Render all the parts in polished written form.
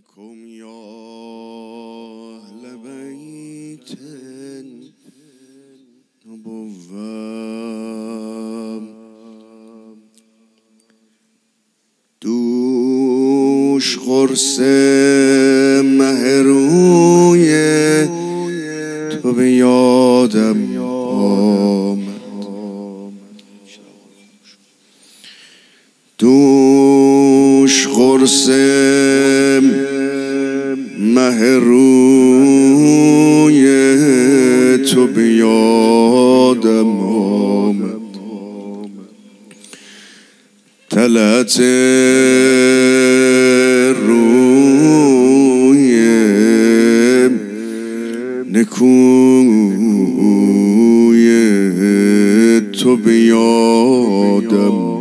إليكم يا أهل بيت النبوة دوش قرص مه روی تو به یادم آمد، دوش قرص مه روی تو به یادم آمد، طلعت روی نکوی تو به یادم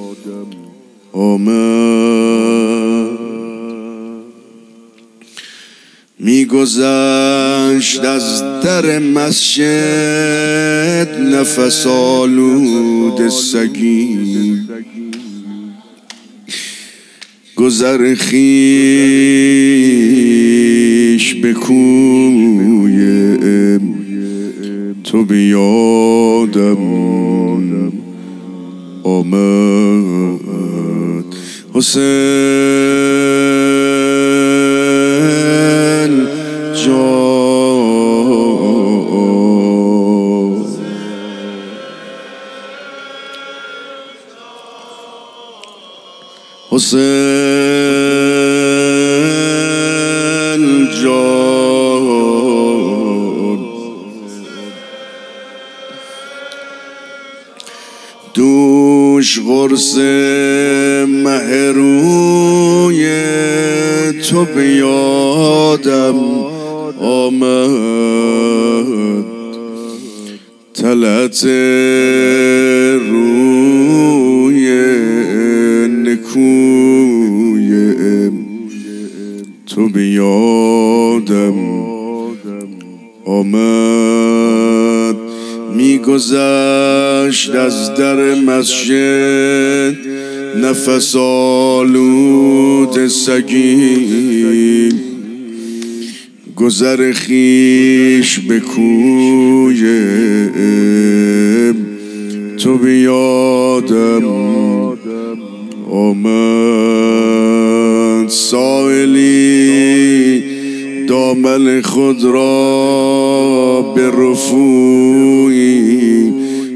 آمد. میگذشت از در مسجد نفس آلود سگی، گذر خویش به کوی تو به یادم آمد. حسین جان، حسین جان، دوش قرص مه روی تو به یادم آمد، طلعت روی نکوی تو به یادم آمد. میگذشت از در مسجد نفس آلود سگی، گذر خویش به کوی تو به یادم آمد. سائلی دامن خود را به رفویی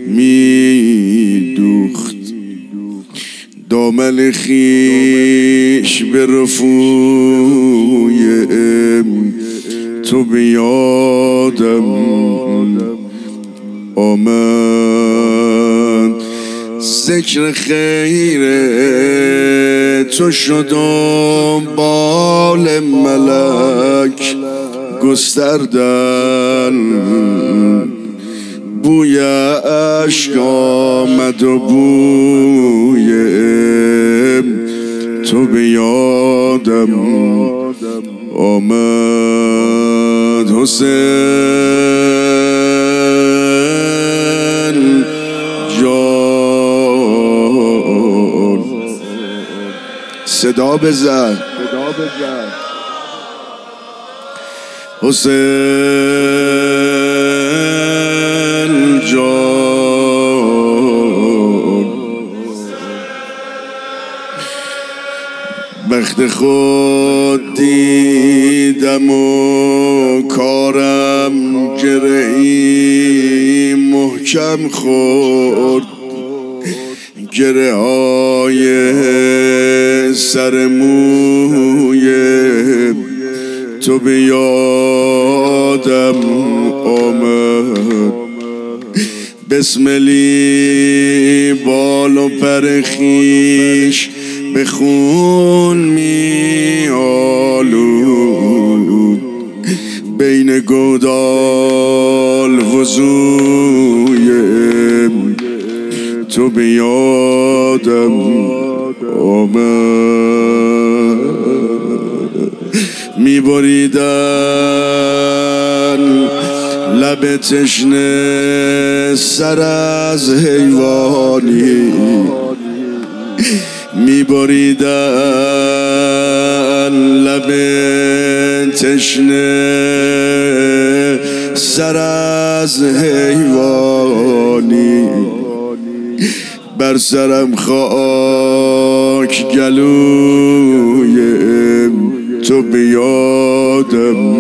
می دوخت، دامن خویش به رفوی تو به یادم آمد. ذکر خیر تو شدم بال ملک گستردن، بوی عشق آمد و بوی تو به یادم آمد. حسین جان، صدا بزن، حسین جان، بخت خود دیدم و کارم گرهی محکم خورد، گره های سر موی تو به یادم آمد. بسملی بال و پر خویش به خون می آلود، بین گودال وضوی تو به یادم آمد. می بریدن لب تشنه سر از حیوانی، میبریدن لب تشنه سر از حیوانی، بر سرم خاک گلوی تو بیادم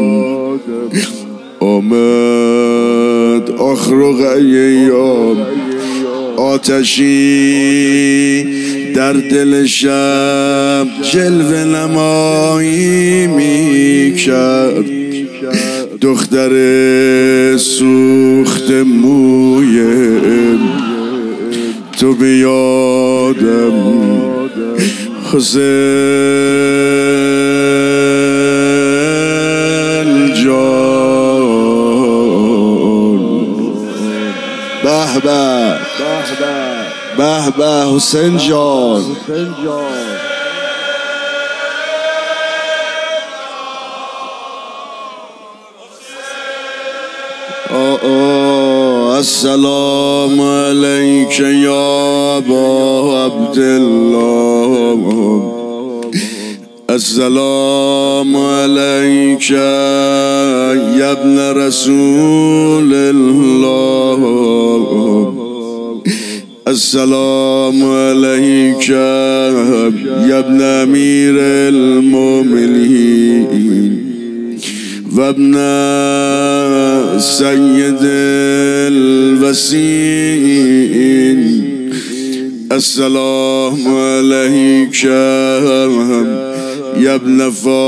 آمد. آخر و ایام آتشی در دل شب جلوه نمایی می کرد، دختر سوخت موی تو بیادم حسین جان. به به به به حسین جان. السلام علیک یا ابا عبدالله، السلام علیک یا ابن رسول الله، السلام علیک یا ابن امیر المؤمنین و ابن سید الوسین، السلام علیک یا ابن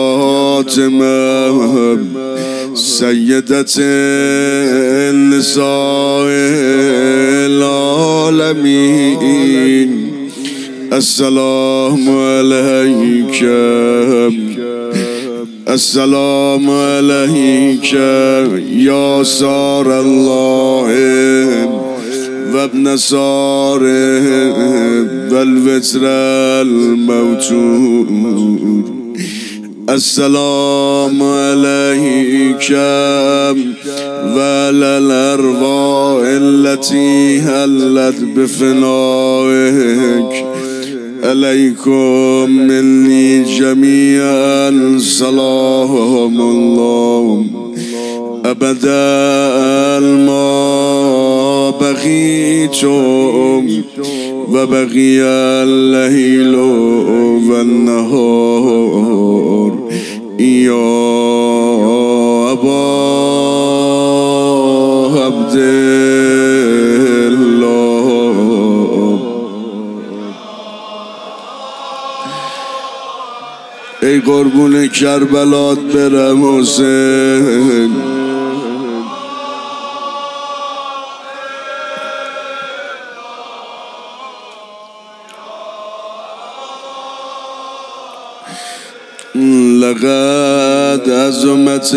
فاطمه سیدت النساء العالمین، السلام علیک السلام علیک یا سار الله و ابن ساره و الوتر الموتور، السلام علیک و علی الارواح التي حلت بفنائک، علیکم منی جمیعا سلام الله ابدا ما بقیتم و بقی اللیل و النهار یا ابا عبدالله. ای قربون کربلات برم حسین، لقد عظمت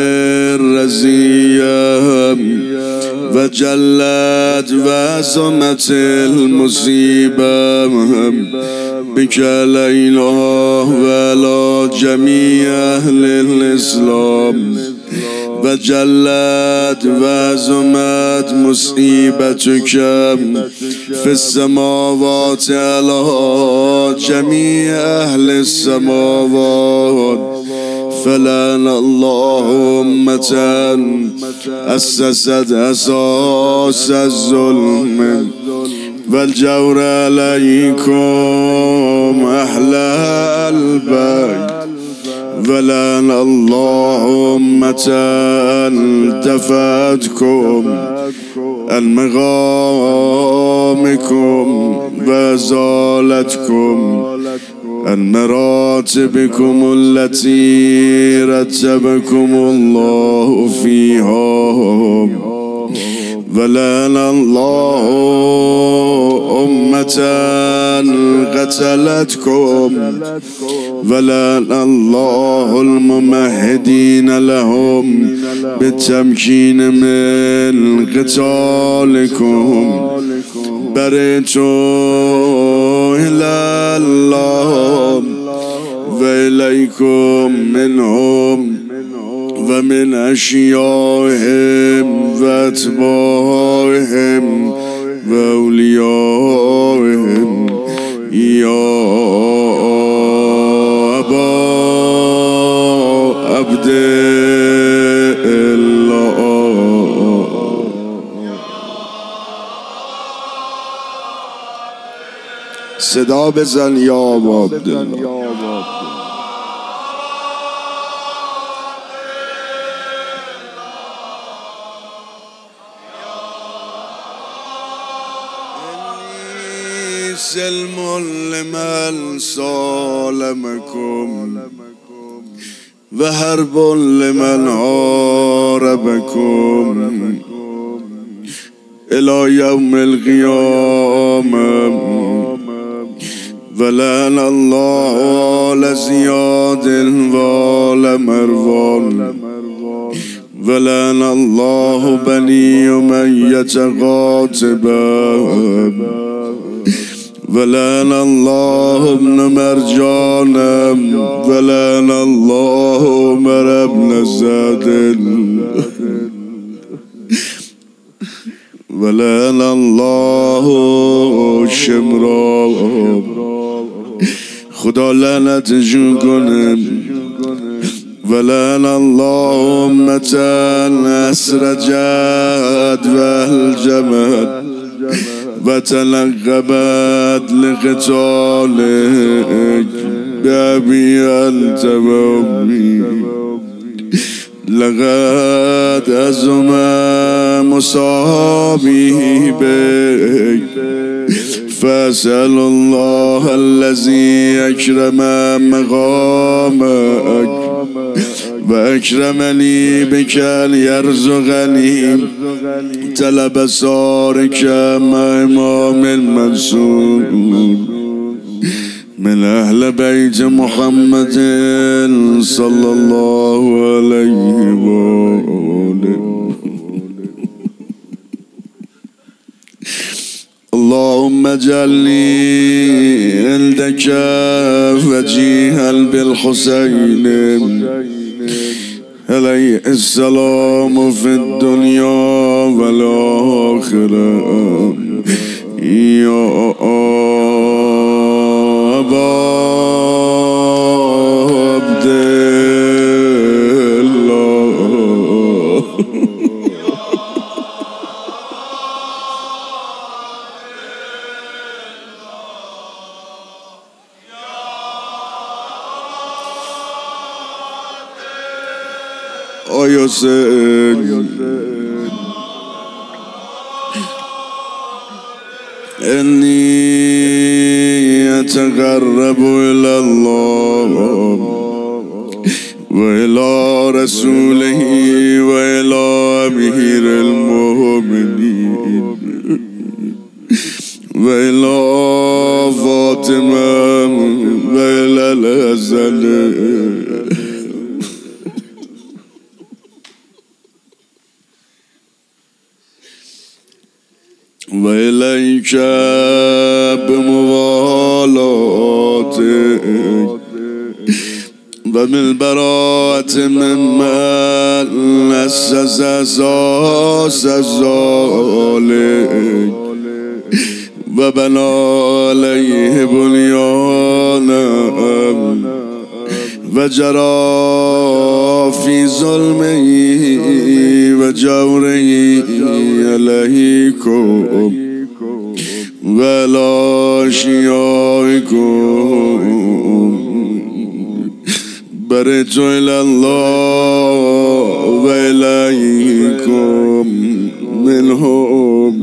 الرزیه و جلت و عظمت المصیبه بک علینا و علی جمیع اهل الاسلام و جلت و عظمت مصیبتک فی السماوات علی جمیع اهل السماوات، فلعن الله امة اسست اساس الظلم والجور علیکم اهل البیت، ولعن الله امة التفتكم عن مقامكم وازالتكم عن مراتبكم التي رتبكم الله فيها، ولعن الله أمة قتلتكم، ولعن الله الممهدين لهم بالتمكين من قتالكم، برئت إلى الله وإليكم منهم ومن أشيائهم وأتباعهم وأوليائهم يا الله. صدا بزن یا عبدالله. سلم لمن سالمكم وحرب لمن حاربكم إلى يوم القيامة ولعن الله آل زياد وآل مروان ولعن الله بني أمية قاتبا ولعن الله ابن مرجان ولعن الله عمر بن زاد ولعن الله شمرا. خدا لعنتشون کنه. ولعن الله أمة أسرجت والجمد وتلقبت لقتالك بأبي أنت وأمي لقد أزم مصابي بك فأسأل الله الذي أكرم مقامك وأكرمني بك أن يرزقني طلب صارك مع إمام المنصور من أهل بيت محمد صلى الله عليه وآله. اللهم اجعلني عندك وجيها بالحسين عليه السلام في الدنيا والآخرة يا أبا عبد الله. يا سيد إني أتقرب إلى الله وإلى رسوله وإلى أمير المؤمنين وإلى فاطمة وإلى الحسن وإليك بموالاتك وبالبراءة ممن أسس أساس ذلك وبنى عليه بنيانا وجرى في ظلمه وجوره عليكم ولا شيائكم برئت إلى الله وإليكم منهم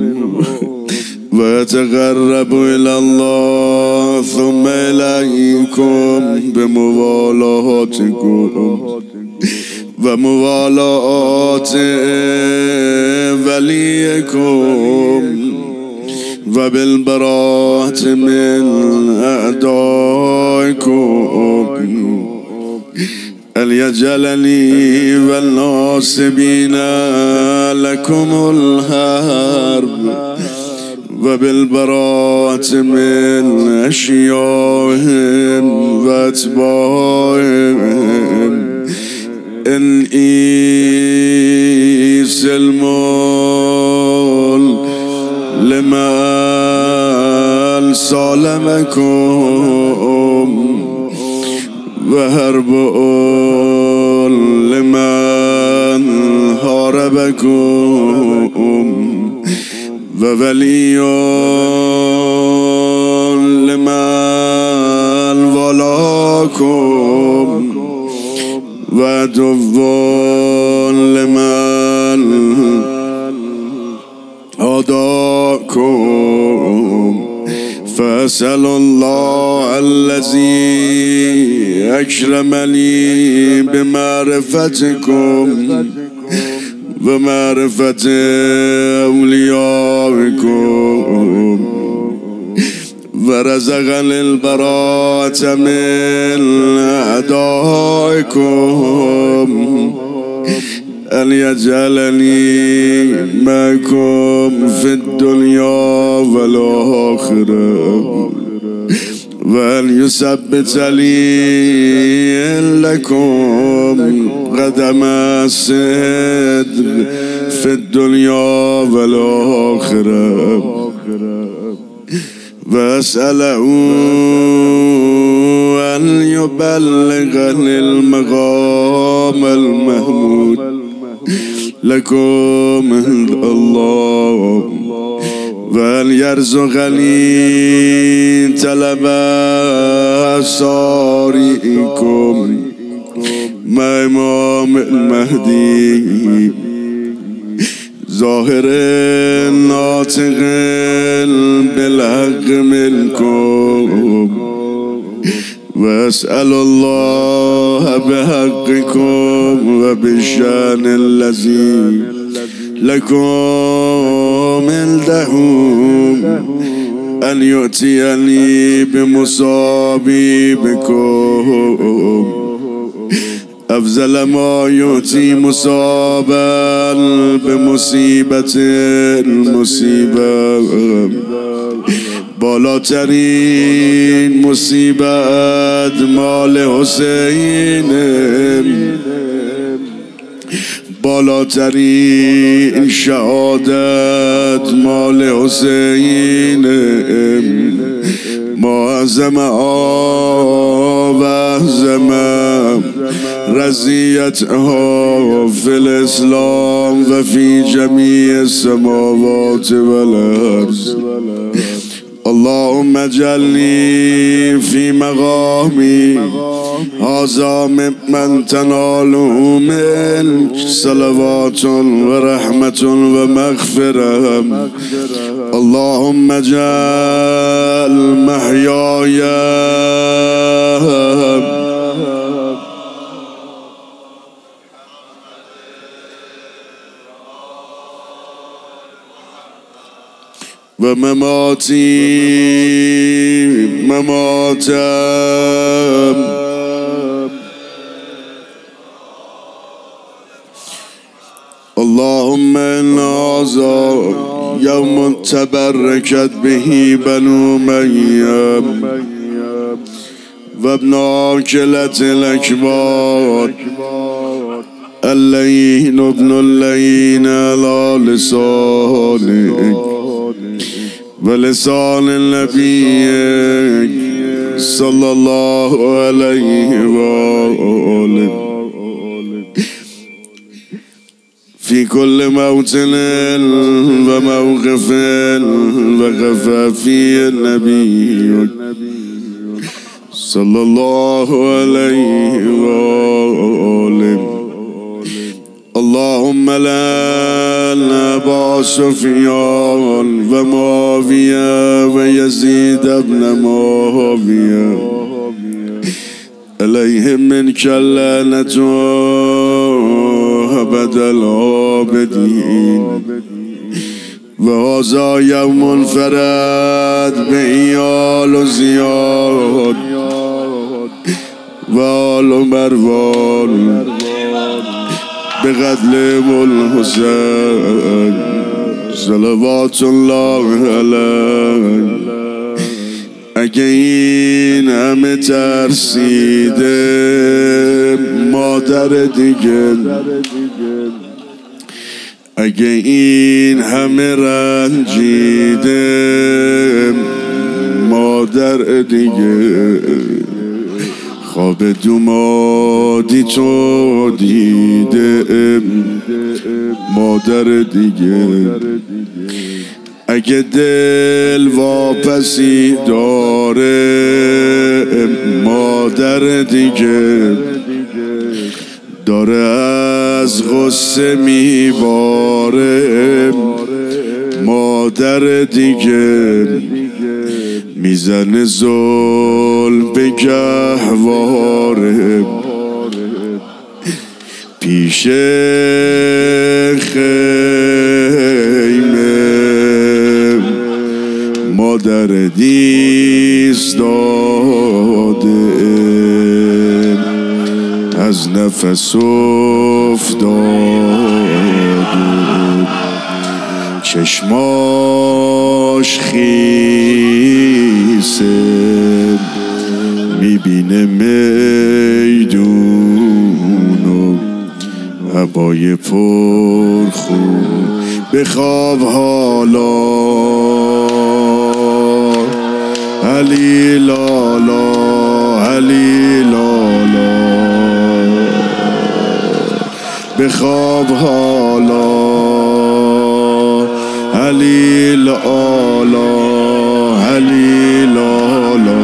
وأتقرب إلى الله ثم إليكم بموالاتكم وموالاة وليكم وبالبراءة من أعدائكم أن يجعلني والناصبين لكم الحرب وبالبراءة من أشيائهم وأتباعهم إني سلم لمن سالمكم وحرب لمن حاربكم وولي لمن ولاكم وعدو لمن عاداكم فأسأل الله الذي أكرمني بمعرفتكم ومعرفة أوليائكم ورزقني البراءة من أعدائكم أن يجعلني معكم في الدنيا والآخرة وأن يثبت لي لكم قدم الصدق في الدنيا والآخرة وأسأله أن يبلغني المقام المحمود لكم عند الله وأن يرزقني طلب صارئكم مع إمام المهدي ظاهر ناطق بالحق منكم وأسأل الله بحقكم وبالشأن الذي لكم عنده أن يؤتيني بمصابيبكم أفضل ما يؤتي مصابا بمصيبة المصيبة بالاترین مصیبت مال حسین بالاترین شهادت مال حسین معظم و اعظم رضیتها فی الاسلام و فی جمیع السماوات والارض. اللهم اجعلني في مقامي هذا ممن تناله منك صلوات ورحمة ومغفرة. اللهم اجعل محياي ومماتي مماتا اللهم إن هذا يوم تبركت به بنو أمية وابن عاقلة الأكبار اللين ابن اللين على لسانك ولسان النبي صلى الله عليه وآله في كل موطن وموقف وقف فيه النبي صلى الله عليه وآله. اللهم لعن أبا سفيان ومعاوية ويزيد بن معاوية عليهم منك اللعنة أبد العابدين. وهذا يوم فرد بإيال زياد وآل مروان بقتل الحسين صلوات الله علیه. اگه این همه ترسیده مادر دیگه، اگه این همه رنجیده مادر دیگه، خواب دومادی تو دیده مادر دیگه. اگه دل واپسی داره مادر دیگه، داره از غصه میباره مادر دیگه. میزنه ظلم به گهواره پیش خیمه مادر ایستاده از نفس افتاده، چشماش خیسه میبینه میدونو هوای پرخون. بخواب حالا علی لالا علی لالا، بخواب حالا علی لالا علی لالا،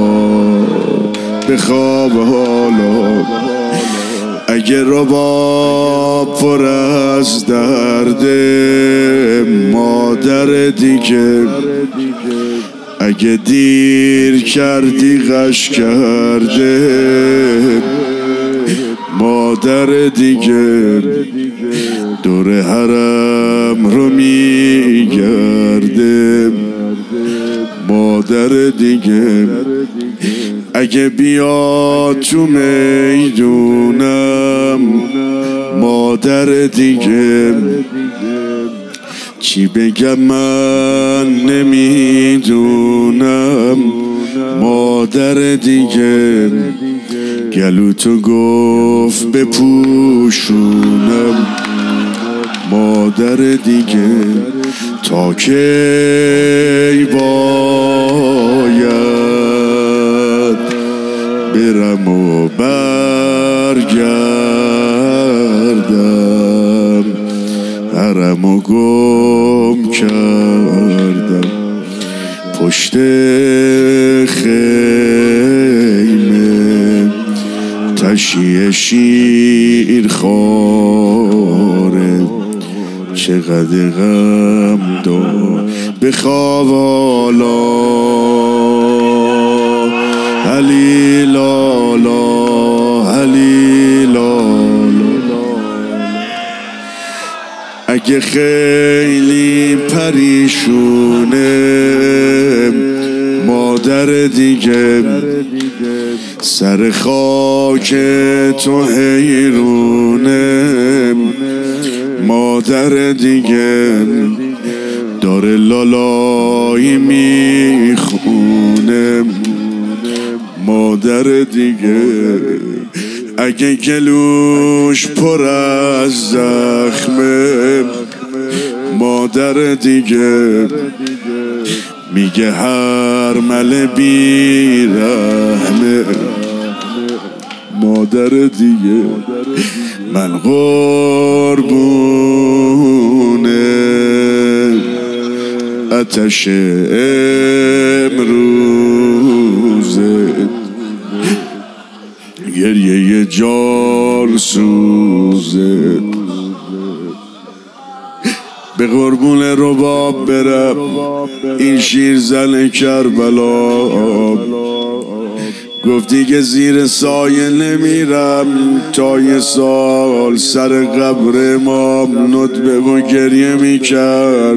بخواب حالا. اگه رباب پر از درد مادر دیگه، اگه دیر کردی غش کرده مادر دیگه، دور حرم رو میگرده مادر دیگه. اگه بیاد تو میدونم مادر دیگه، چی بگم من نمیدونم مادر دیگه. گلوتو گفت بپوشونم مادر دیگه. تا کی باید برم و برگردم، حرمو گم کردم پشت خیمه، تشیه شیر خاره چقدر غم دار. بخواب حالا علی لالا علی لالا. اگه خیلی پریشونه مادر دیگه، سر خاک تو حیرونه مادر دیگه، داره لالایی میخونه مادر دیگه. اگه گلوش پر از زخمه مادر دیگه، میگه هر مل بیرحمه مادر دیگه. من قربونه آتش امروزه، گریه جان سوزه. به قربون رباب برم این شیر زن کربلا، گفتی که زیر سایه نمیرم تا یه سال سر قبر امام ندبه و گریه میکرد.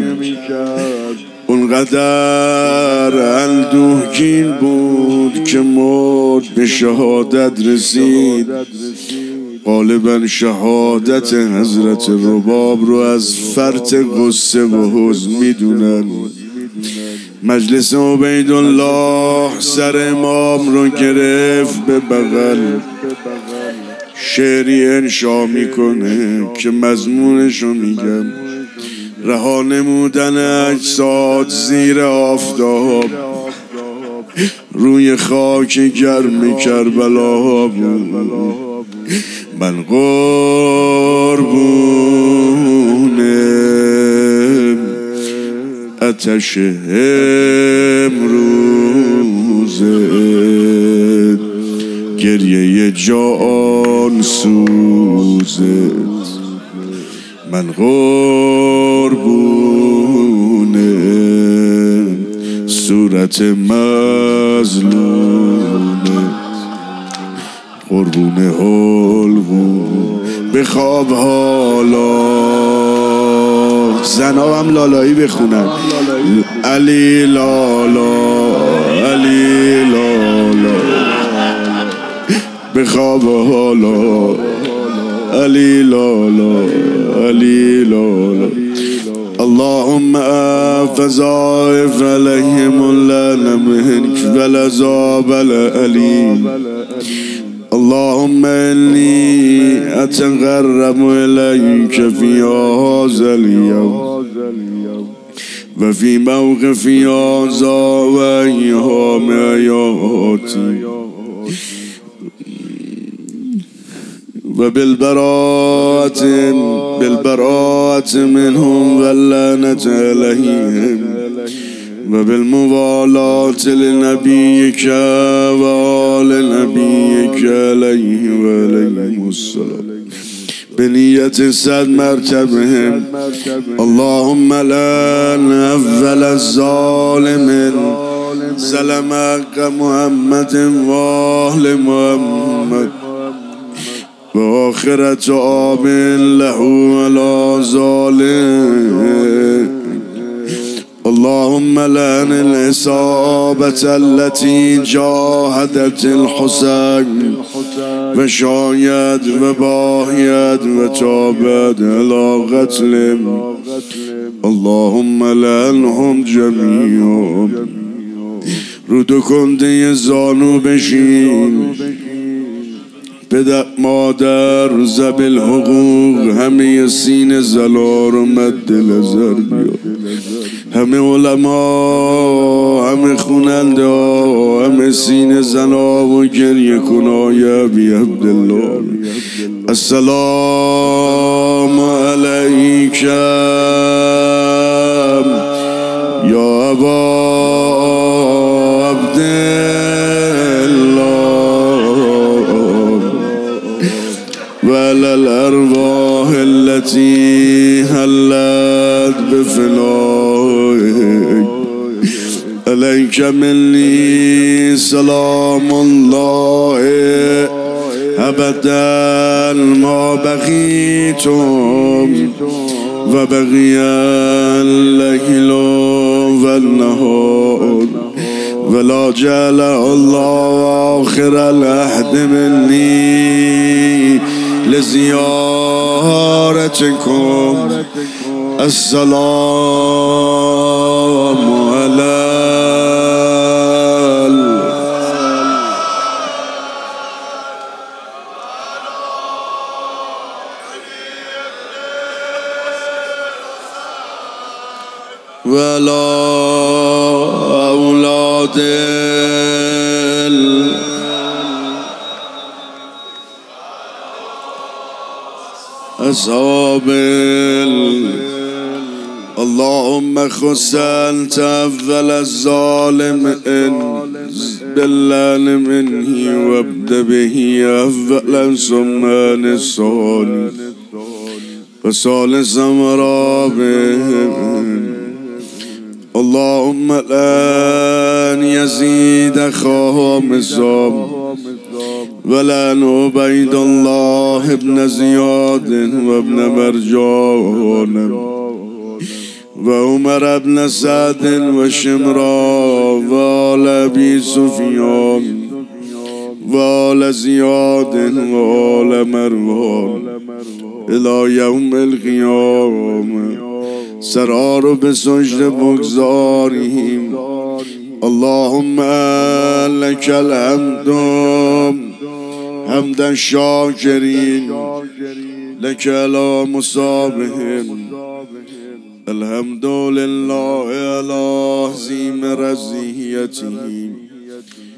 اونقدر اندوهگین بود که مرد به شهادت رسید. غالبا شهادت حضرت رباب رو از فرط غصه و حزن میدونن. مجلس عبیدالله سر امام رو گرفت به بغل، شعری انشا میکنه که مضمونشو میگم. رها نمودن اجساد زیر آفتاب، روی خاک گرم کربلا بود. من قربون آتش امروزت، گریه جان سوزت. من قربون صورت مظلومت، قربون حلقوم. بخواب حالا، زنا هم لالایی بخونن. علی لالا علی لالا، بخواب حالا. علی لالا علی لالا. اللهم فضائف عليهم اللعنة منك والعذاب الأليم. اللهم إني أتقرب إليك في هذا اليوم وفي موقف هذا وأيام حياتي، بالبراءة منهم واللعنة عليهم، وبالموالاة لنبيك وآل نبيك عليه وعليهم السلام بنية 100 مرتبهم. اللهم لعن أول الظالم ظلمك محمد وآل محمد، وآخرة عام له ولا ظالم. اللهم لعن الإصابة التي جاهدت الحسين وشايد وباهيت وتابت على قتلهم. اللهم لعنهم جميعا. رودو کنده زانو بشین، پدر مادر زبل حقوق، همه سین زلار و مد نظر بیا، همه علما، همه خوننده ها، همه سین زنا و گریه کنای بی عبدالله. السلام علیکم یا ابا وعلى الأرواح التي هلت بفنائك. عليك مني سلام الله أبدا ما بقيتم وبقي الليل والنهار، ولا جعل الله آخر العهد مني لزيارتكم. السلام على ولا أولاد أصحاب. اللهم خص أنت أول الظالم بالله منه وابدأ به أولا ثم الثاني وثالثا ورابعا. اللهم لن يزيد خامسا ولن عبيد الله ابن زياد وابن مرجان وعمر ابن سعد وشمرا وآل أبي سفيان وآل زياد وآل مروان إلى يوم القيامة. سرا رو به سجده بگذاریم. اللهم لك الحمد حمدا الشاكرين لك على مصابهم. الحمد لله على عظيم رزقيته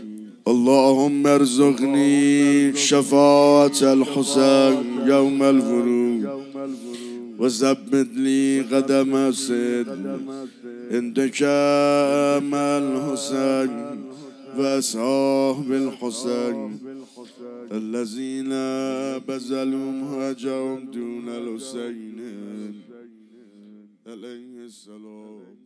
اللهم ارزقني شفاعة الحسين يوم الورود وثبت لي قدم صدق عندك مع الحسين وأصحاب الحسين الذين بذلوا مهجهم دون الحسين عليه السلام.